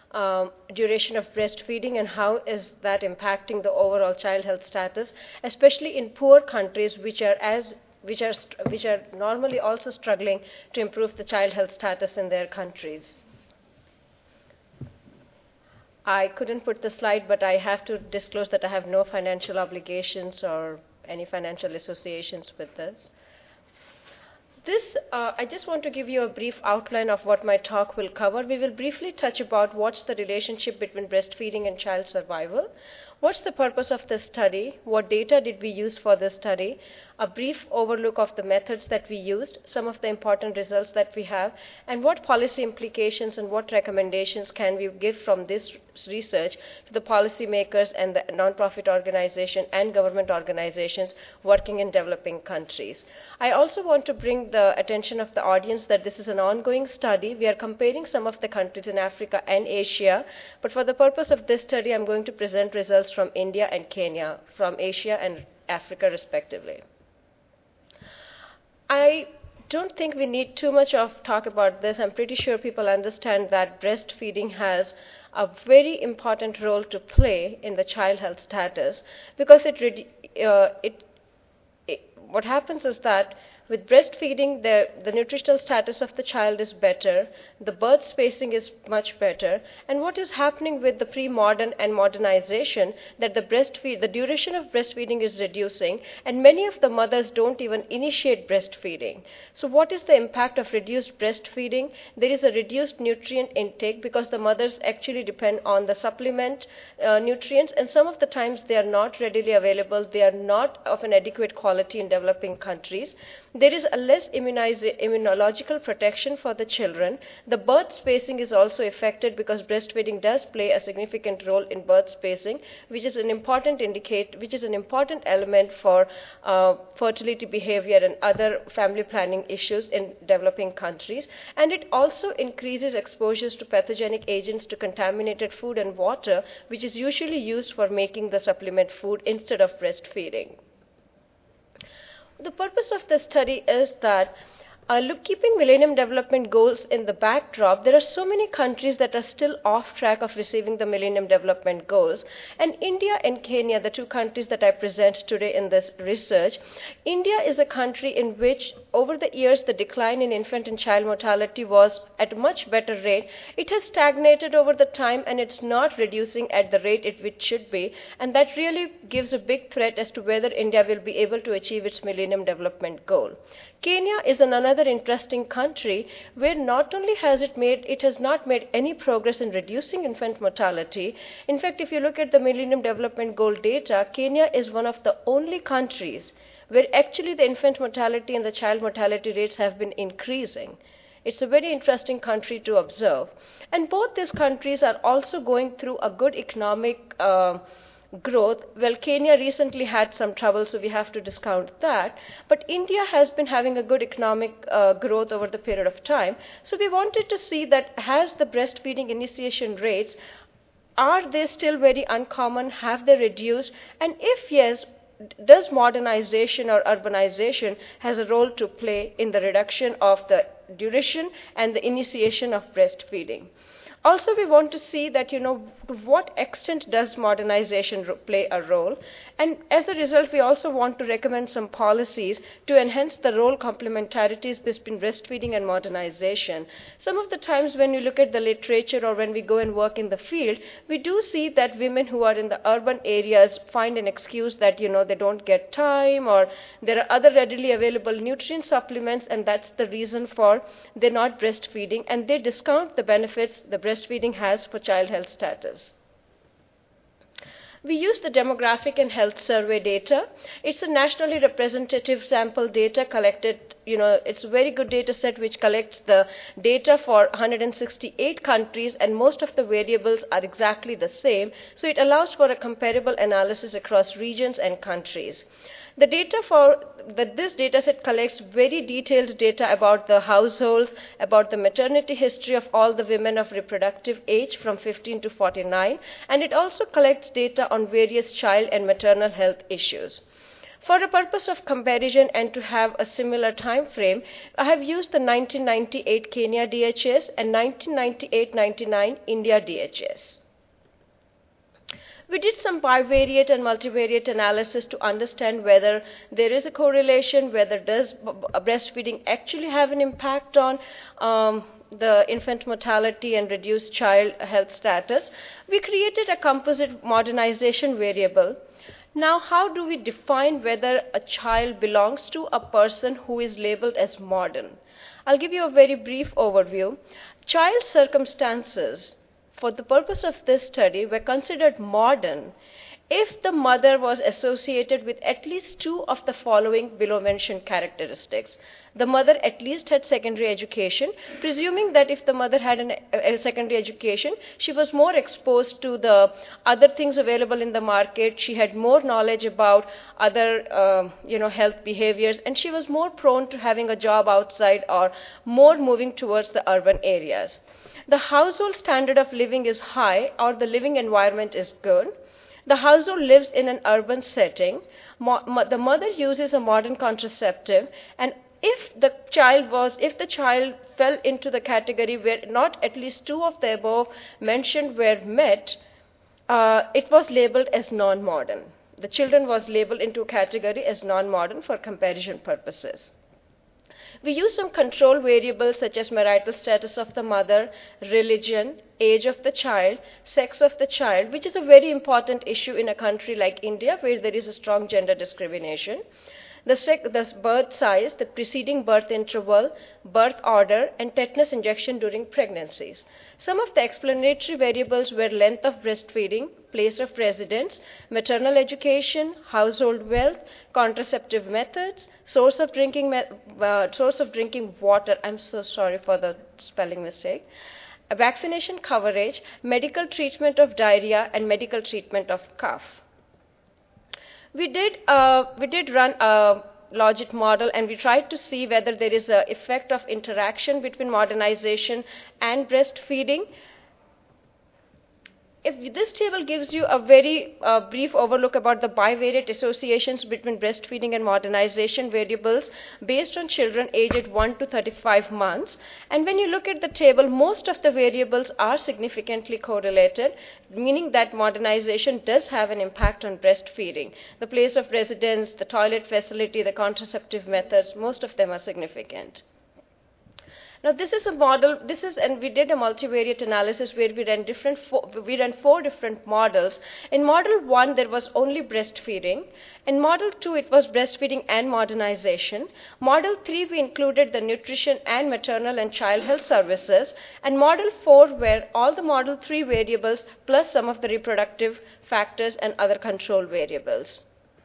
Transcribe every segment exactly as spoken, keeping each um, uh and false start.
um, duration of breastfeeding and how is that impacting the overall child health status, especially in poor countries which are as which are which are normally also struggling to improve the child health status in their countries. I couldn't put the slide, but I have to disclose that I have no financial obligations or any financial associations with this. This, uh, I just want to give you a brief outline of what my talk will cover. We will briefly touch about what's the relationship between breastfeeding and child survival, what's the purpose of this study, what data did we use for this study, a brief overlook of the methods that we used, some of the important results that we have, and what policy implications and what recommendations can we give from this research to the policymakers and the nonprofit organization and government organizations working in developing countries. I also want to bring the attention of the audience that this is an ongoing study. We are comparing some of the countries in Africa and Asia, but for the purpose of this study, I'm going to present results from India and Kenya, from Asia and Africa respectively. I don't think we need too much of talk about this. I'm pretty sure people understand that breastfeeding has a very important role to play in the child health status because it, uh, it, it what happens is that with breastfeeding, the, the nutritional status of the child is better, the birth spacing is much better, and what is happening with the pre-modern and modernization, that the breastfeed, the duration of breastfeeding is reducing, and many of the mothers don't even initiate breastfeeding. So what is the impact of reduced breastfeeding? There is a reduced nutrient intake because the mothers actually depend on the supplement uh, nutrients, and some of the times they are not readily available, they are not of an adequate quality in developing countries. There is a less immunological protection for the children. The birth spacing is also affected because breastfeeding does play a significant role in birth spacing, which is an important indicate, which is an important element for uh, fertility behavior and other family planning issues in developing countries. And it also increases exposures to pathogenic agents to contaminated food and water, which is usually used for making the supplement food instead of breastfeeding. The purpose of this study is that uh, look, keeping Millennium Development Goals in the backdrop, there are so many countries that are still off track of receiving the Millennium Development Goals. And India and Kenya, the two countries that I present today in this research, India is a country in which over the years the decline in infant and child mortality was at a much better rate. It has stagnated over the time and it's not reducing at the rate it, it should be. And that really gives a big threat as to whether India will be able to achieve its Millennium Development Goal. Kenya is an another interesting country where not only has it made, it has not made any progress in reducing infant mortality. In fact, if you look at the Millennium Development Goal data, Kenya is one of the only countries where actually the infant mortality and the child mortality rates have been increasing. It's a very interesting country to observe. And both these countries are also going through a good economic uh, growth. Well, Kenya recently had some trouble, so we have to discount that. But India has been having a good economic uh, growth over the period of time. So we wanted to see that has the breastfeeding initiation rates, are they still very uncommon? Have they reduced? And if yes, does modernization or urbanization has a role to play in the reduction of the duration and the initiation of breastfeeding? Also, we want to see that, you know, to what extent does modernization play a role? And as a result, we also want to recommend some policies to enhance the role complementarities between breastfeeding and modernization. Some of the times when you look at the literature or when we go and work in the field, we do see that women who are in the urban areas find an excuse that, you know, they don't get time or there are other readily available nutrient supplements, and that's the reason for they're not breastfeeding, and they discount the benefits the breastfeeding has for child health status. We use the demographic and health survey data. It's a nationally representative sample data collected, you know, it's a very good data set which collects the data for one hundred sixty-eight countries, and most of the variables are exactly the same. So it allows for a comparable analysis across regions and countries. The data for the, this data set collects very detailed data about the households, about the maternity history of all the women of reproductive age from fifteen to forty-nine, and it also collects data on various child and maternal health issues. For the purpose of comparison and to have a similar time frame, I have used the nineteen ninety-eight Kenya D H S and nineteen ninety-eight ninety-nine India D H S. We did some bivariate and multivariate analysis to understand whether there is a correlation, whether does breastfeeding actually have an impact on um, the infant mortality and reduced child health status. We created a composite modernization variable. Now, how do we define whether a child belongs to a person who is labeled as modern? I'll give you a very brief overview. Child circumstances, for the purpose of this study, were considered modern if the mother was associated with at least two of the following below mentioned characteristics. The mother at least had secondary education, presuming that if the mother had an, a, a secondary education, she was more exposed to the other things available in the market, she had more knowledge about other uh, you know, health behaviors, and she was more prone to having a job outside or more moving towards the urban areas. The household standard of living is high or the living environment is good. The household lives in an urban setting. Mo mo the mother uses a modern contraceptive, and if the child was, if the child fell into the category where not at least two of the above mentioned were met, uh, it was labeled as non-modern. The children was labeled into a category as non-modern for comparison purposes. We use some control variables such as marital status of the mother, religion, age of the child, sex of the child, which is a very important issue in a country like India where there is a strong gender discrimination. The, the birth size, the preceding birth interval, birth order, and tetanus injection during pregnancies. Some of the explanatory variables were length of breastfeeding, place of residence, maternal education, household wealth, contraceptive methods, source of drinking, uh, source of drinking water. I'm so sorry for the spelling mistake. Vaccination coverage, medical treatment of diarrhea, and medical treatment of cough. We did, uh, we did run a logit model, and we tried to see whether there is an effect of interaction between modernization and breastfeeding. If this table gives you a very uh, brief overlook about the bivariate associations between breastfeeding and modernization variables based on children aged one to thirty-five months. And when you look at the table, most of the variables are significantly correlated, meaning that modernization does have an impact on breastfeeding. The place of residence, the toilet facility, the contraceptive methods, most of them are significant. Now this is a model, this is, and we did a multivariate analysis where we ran different, four, we ran four different models. In model one, there was only breastfeeding. In model two, it was breastfeeding and modernization. Model three, we included the nutrition and maternal and child health services. And model four, where all the model three variables plus some of the reproductive factors and other control variables.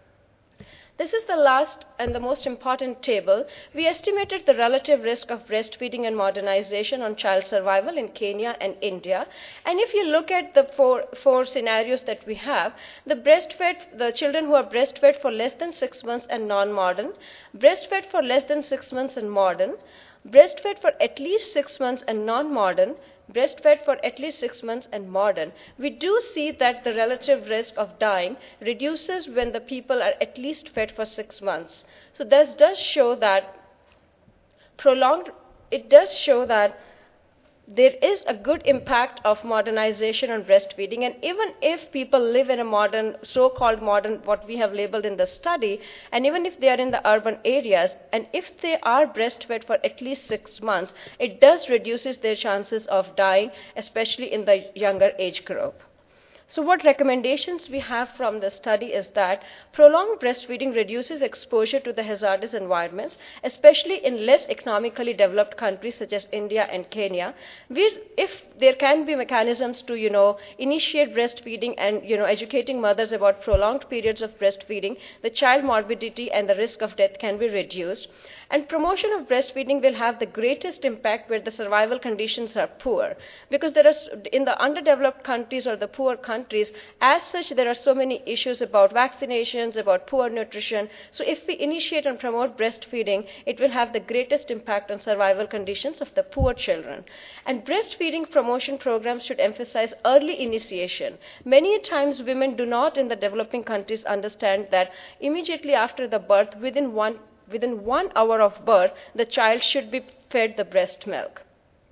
This is the last and the most important table. We estimated the relative risk of breastfeeding and modernization on child survival in Kenya and India. And if you look at the four, four scenarios that we have, the breastfed, the children who are breastfed for less than six months and non-modern, breastfed for less than six months and modern, breastfed for at least six months and non-modern, breastfed for at least six months and modern, we do see that the relative risk of dying reduces when the people are at least fed for six months. So this does show that prolonged, it does show that there is a good impact of modernization on breastfeeding, and even if people live in a modern, so-called modern, what we have labeled in the study, and even if they are in the urban areas, and if they are breastfed for at least six months, it does reduces their chances of dying, especially in the younger age group. So what recommendations we have from the study is that prolonged breastfeeding reduces exposure to the hazardous environments, especially in less economically developed countries such as India and Kenya. We, if there can be mechanisms to, you know, initiate breastfeeding and, you know, educating mothers about prolonged periods of breastfeeding, the child morbidity and the risk of death can be reduced. And promotion of breastfeeding will have the greatest impact where the survival conditions are poor, because there are, in the underdeveloped countries or the poor countries, countries. As such, there are so many issues about vaccinations, about poor nutrition. So if we initiate and promote breastfeeding, it will have the greatest impact on survival conditions of the poor children. And breastfeeding promotion programs should emphasize early initiation. Many times women do not in the developing countries understand that immediately after the birth, within one within one hour of birth, the child should be fed the breast milk.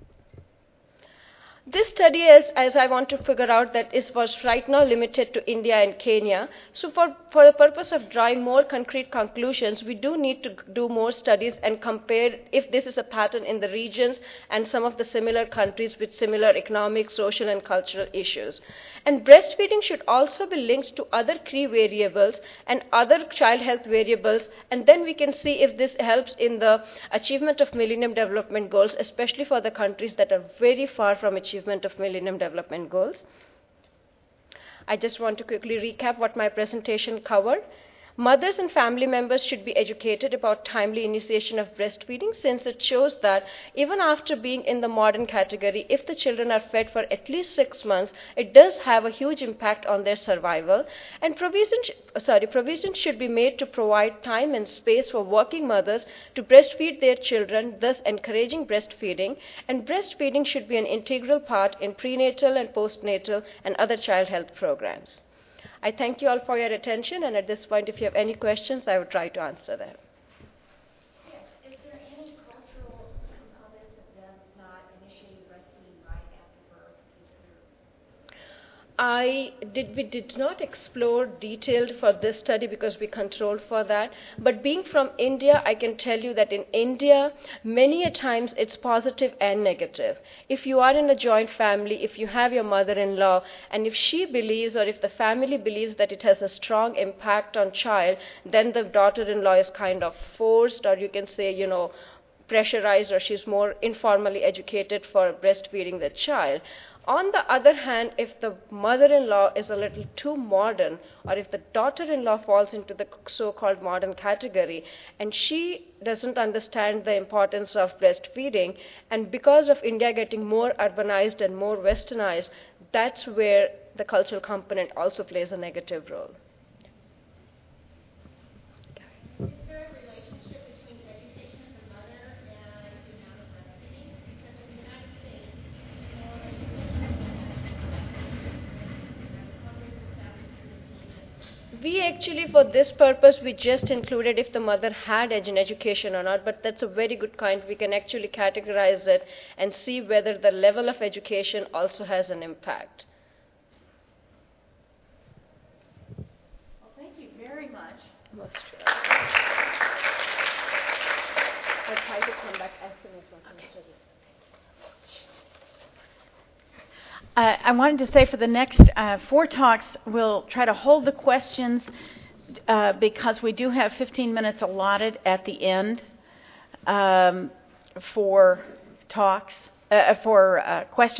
This study, as, as I want to figure out, that is was right now limited to India and Kenya. So for, for the purpose of drawing more concrete conclusions, we do need to do more studies and compare if this is a pattern in the regions and some of the similar countries with similar economic, social, and cultural issues. And breastfeeding should also be linked to other key variables and other child health variables, and then we can see if this helps in the achievement of Millennium Development Goals, especially for the countries that are very far from achievement of Millennium Development Goals. I just want to quickly recap what my presentation covered. Mothers and family members should be educated about timely initiation of breastfeeding, since it shows that even after being in the modern category, if the children are fed for at least six months, it does have a huge impact on their survival. And provision, sorry, provision should be made to provide time and space for working mothers to breastfeed their children, thus encouraging breastfeeding. And breastfeeding should be an integral part in prenatal and postnatal and other child health programs. I thank you all for your attention, and at this point, if you have any questions, I will try to answer them. Yes. Is there any cultural components of them not initiating breastfeeding right after birth? I did, we did not explore detailed for this study because we controlled for that. But being from India, I can tell you that in India, many a times it's positive and negative. If you are in a joint family, if you have your mother-in-law, and if she believes or if the family believes that it has a strong impact on child, then the daughter-in-law is kind of forced, or you can say, you know, pressurized, or she's more informally educated for breastfeeding the child. On the other hand, if the mother-in-law is a little too modern, or if the daughter-in-law falls into the so-called modern category, and she doesn't understand the importance of breastfeeding, and because of India getting more urbanized and more westernized, that's where the cultural component also plays a negative role. We actually, for this purpose, we just included if the mother had an education or not, but that's a very good kind. We can actually categorize it and see whether the level of education also has an impact. Well, thank you very much. Most I'll try to come back as soon as I finish this. Uh, I wanted to say for the next uh, four talks, we'll try to hold the questions uh, because we do have fifteen minutes allotted at the end um, for talks, uh, for uh, questions.